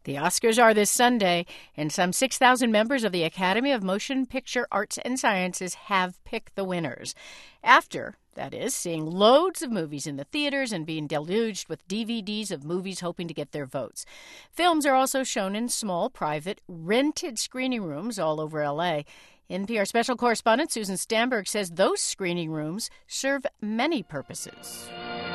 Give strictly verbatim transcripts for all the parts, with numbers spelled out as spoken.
The Oscars are this Sunday, and some six thousand members of the Academy of Motion Picture Arts and Sciences have picked the winners. After, that is, seeing loads of movies in the theaters and being deluged with D V Ds of movies hoping to get their votes. Films are also shown in small, private, rented screening rooms all over L A. N P R special correspondent Susan Stamberg says those screening rooms serve many purposes.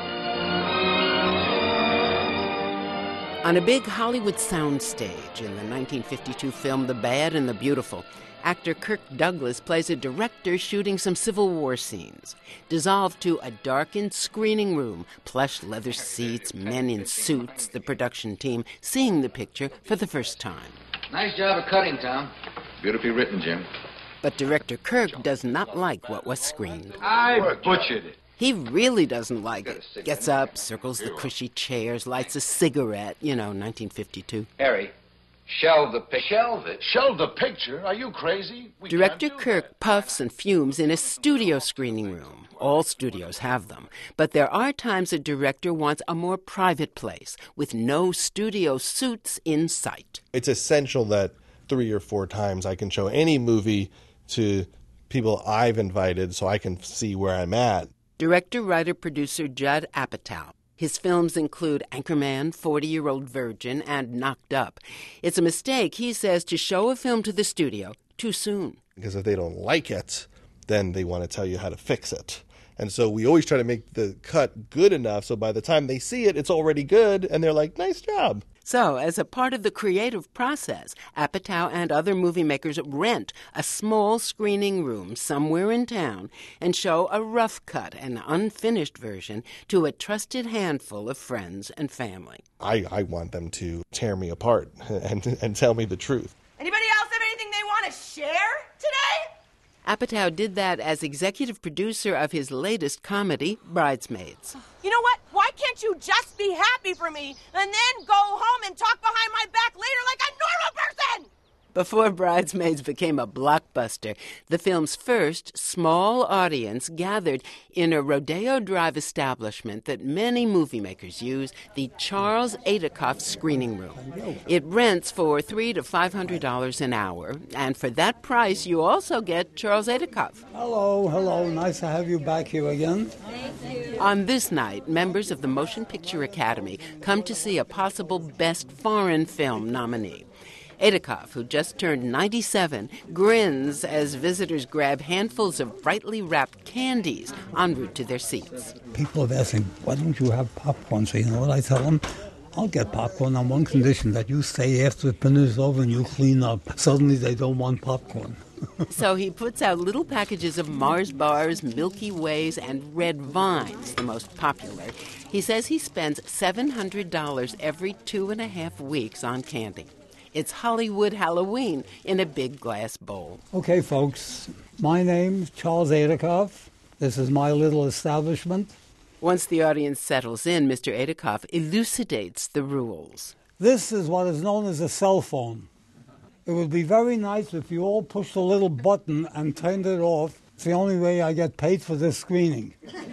On a big Hollywood soundstage in the nineteen fifty-two film The Bad and the Beautiful, actor Kirk Douglas plays a director shooting some Civil War scenes. Dissolved to a darkened screening room, plush leather seats, men in suits, the production team seeing the picture for the first time. Nice job of cutting, Tom. Beautifully written, Jim. But director Kirk does not like what was screened. I butchered it. He really doesn't like it. Gets up, circles the cushy chairs, lights a cigarette. You know, nineteen fifty-two. Harry, shelve the picture. Shelve it? Shelve the picture? Are you crazy? We Director can't do Kirk that. puffs and fumes in a studio screening room. All studios have them. But there are times a director wants a more private place with no studio suits in sight. It's essential that three or four times I can show any movie to people I've invited so I can see where I'm at. Director, writer, producer Judd Apatow. His films include Anchorman, forty-Year-Old Virgin, and Knocked Up. It's a mistake, he says, to show a film to the studio too soon. Because if they don't like it, then they want to tell you how to fix it. And so we always try to make the cut good enough so by the time they see it, it's already good, and they're like, nice job. So, as a part of the creative process, Apatow and other movie makers rent a small screening room somewhere in town and show a rough cut, an unfinished version, to a trusted handful of friends and family. I, I want them to tear me apart and, and tell me the truth. Anybody else have anything they want to share today? Apatow did that as executive producer of his latest comedy, Bridesmaids. You know what? Why can't you just be happy for me and then go home and talk behind my back later like a normal person? Before Bridesmaids became a blockbuster, the film's first small audience gathered in a Rodeo Drive establishment that many movie makers use, the Charles Adekoff Screening Room. It rents for three to five hundred dollars an hour, and for that price, you also get Charles Adekoff. Hello, hello. Nice to have you back here again. Thank you. On this night, members of the Motion Picture Academy come to see a possible Best Foreign Film nominee. Adekoff, who just turned ninety-seven, grins as visitors grab handfuls of brightly wrapped candies en route to their seats. People have asked me, why don't you have popcorn? So you know what I tell them? I'll get popcorn on one condition, that you stay after the dinner is over and you clean up. Suddenly they don't want popcorn. So he puts out little packages of Mars bars, Milky Ways, and Red Vines, the most popular. He says he spends seven hundred dollars every two and a half weeks on candy. It's Hollywood Halloween in a big glass bowl. Okay, folks, my name's Charles Adekoff. This is my little establishment. Once the audience settles in, Mister Adekoff elucidates the rules. This is what is known as a cell phone. It would be very nice if you all pushed a little button and turned it off. It's the only way I get paid for this screening.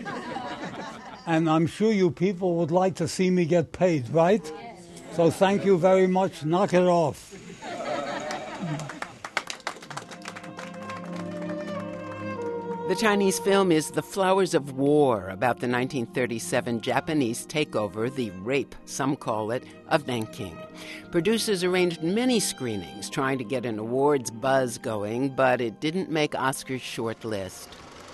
And I'm sure you people would like to see me get paid, right? So thank you very much. Knock it off. The Chinese film is The Flowers of War, about the nineteen thirty-seven Japanese takeover, the rape, some call it, of Nanking. Producers arranged many screenings trying to get an awards buzz going, but it didn't make Oscar's short list.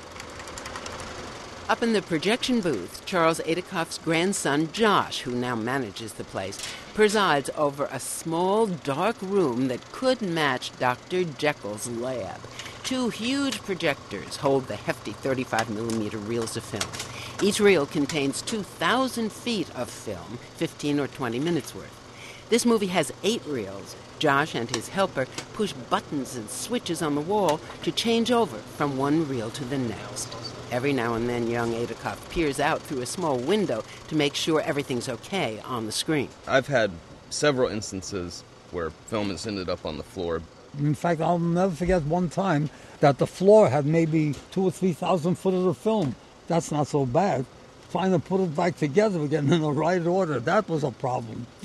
Up in the projection booth, Charles Adekoff's grandson, Josh, who now manages the place, presides over a small, dark room that could match Doctor Jekyll's lab. Two huge projectors hold the hefty thirty-five millimeter reels of film. Each reel contains two thousand feet of film, fifteen or twenty minutes worth. This movie has eight reels. Josh and his helper push buttons and switches on the wall to change over from one reel to the next. Every now and then, young Adekoff peers out through a small window to make sure everything's okay on the screen. I've had several instances where film has ended up on the floor. In fact, I'll never forget one time that the floor had maybe two or three thousand foot of the film. That's not so bad. Trying to put it back together again in the right order, that was a problem.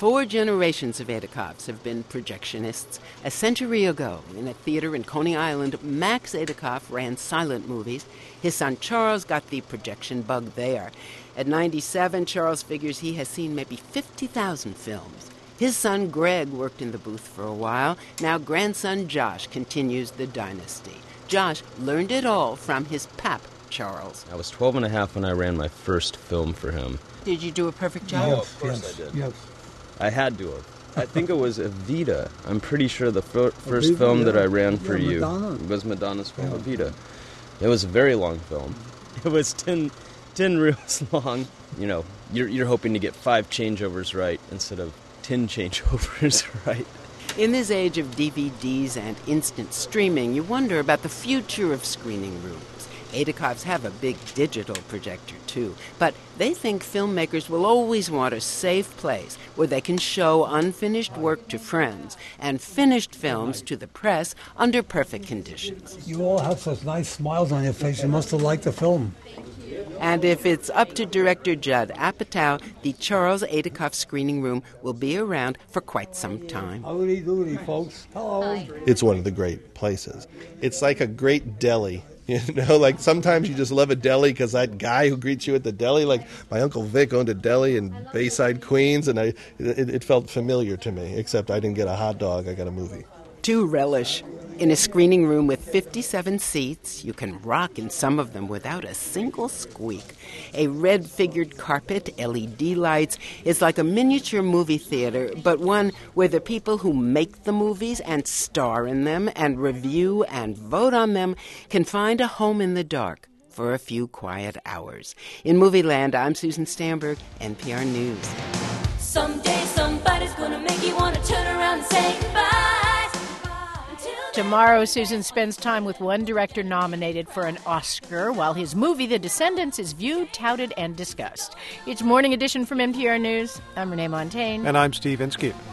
Four generations of Adekoffs have been projectionists. A century ago, in a theater in Coney Island, Max Adekoff ran silent movies. His son Charles got the projection bug there. At ninety-seven, Charles figures he has seen maybe fifty thousand films. His son Greg worked in the booth for a while. Now grandson Josh continues the dynasty. Josh learned it all from his pap, Charles. I was twelve and a half when I ran my first film for him. Did you do a perfect job? Yes, of course yes, I did. Yes. I had to have. I think it was Evita. I'm pretty sure the fir- first Evita, film yeah. that I ran for Yeah, you Madonna. was Madonna's film, Yeah. Evita. It was a very long film. It was ten, ten reels long. You know, you're, you're hoping to get five changeovers right instead of ten changeovers right. In this age of D V Ds and instant streaming, you wonder about the future of screening rooms. Adekoffs have a big digital projector, too, but they think filmmakers will always want a safe place where they can show unfinished work to friends and finished films to the press under perfect conditions. You all have such nice smiles on your face. You must have liked the film. And if it's up to director Judd Apatow, the Charles Adekoff screening room will be around for quite some time. Howdy doody, folks. Hello. It's one of the great places. It's like a great deli. You know, like sometimes you just love a deli because that guy who greets you at the deli, like my Uncle Vic owned a deli in Bayside, Queens, and I it, it felt familiar to me, except I didn't get a hot dog, I got a movie. To relish. In a screening room with fifty-seven seats, you can rock in some of them without a single squeak. A red-figured carpet, L E D lights, is like a miniature movie theater, but one where the people who make the movies and star in them and review and vote on them can find a home in the dark for a few quiet hours. In Movieland, I'm Susan Stamberg, N P R News. Someday somebody's gonna make you want to turn around and say goodbye. Tomorrow, Susan spends time with one director nominated for an Oscar, while his movie, The Descendants, is viewed, touted, and discussed. It's Morning Edition from N P R News. I'm Renee Montagne. And I'm Steve Inskeep.